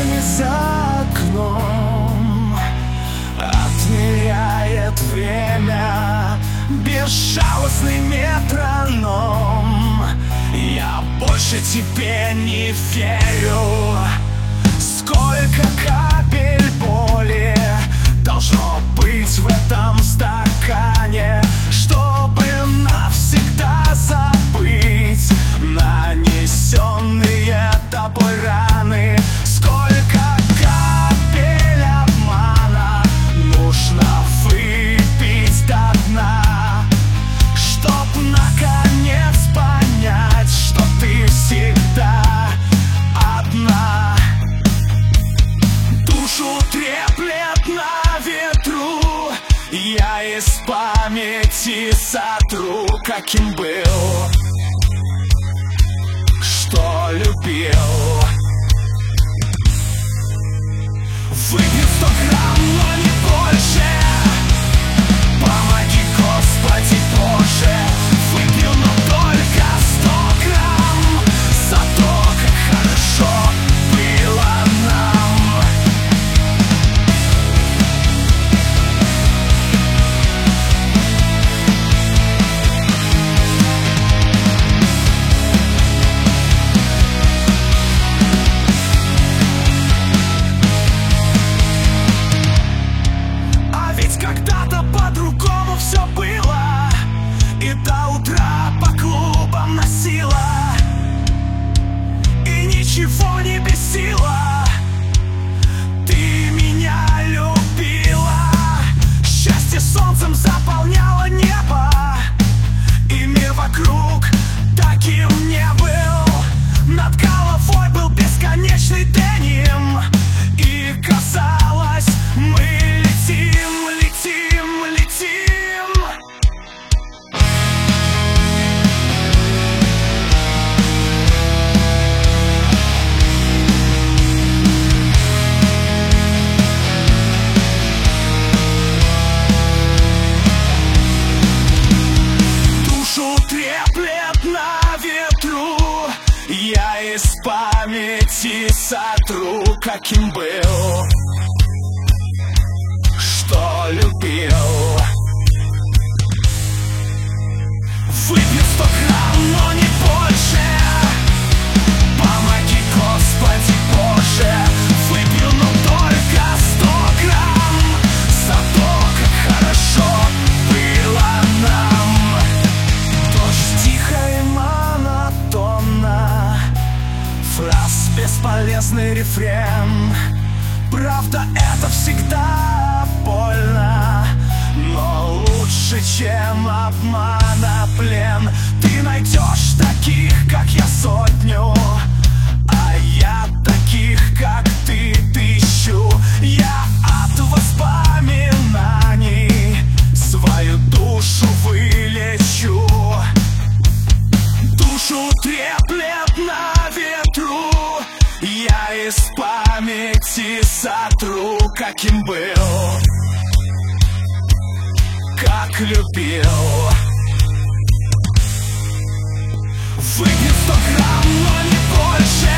тени за окном отмеряет время безжалостный метроном. Я больше тебе не верю. Сколько капель боли должно быть в этом стакане, чтобы навсегда забыть нанесенные тобой раны? Сколько капель обмана нужно выпить до дна, чтоб наконец понять, что ты всегда одна. Душу треплет на ветру, я из памяти сотру, каким был, что любил. Выпью 100 грамм, но не больше. Помоги, Господи Боже. Выпью, но только 100 грамм за то, как хорошо было нам. А ведь когда-то по-другому все было, и до утра по клубам носила, и ничего не бесило. Ты меня любила, счастье солнцем заполняло небо, и мир вокруг таким не был. Над головой был бесконечный деним, и казалось, мы летим, летим, летим. Душу треплет на ветру, я из памяти сотру, каким был, что любил. Выпью 100 грамм, но не больше. Помоги, Господи Боже. Выпью, но только 100 грамм за то, как хорошо было нам. Дождь тихо и монотонно, фраз бесполезный рефрен. Правда, это всегда больно, но лучше, чем обмана плен. Ты найдешь таких, как я, сотню, а я таких, как ты, 1000. Я от воспоминаний свою душу вылечу. Душу треплет на ветру, я из памяти сотру, каким был, как любил. Выпью 100 грамм, но не больше.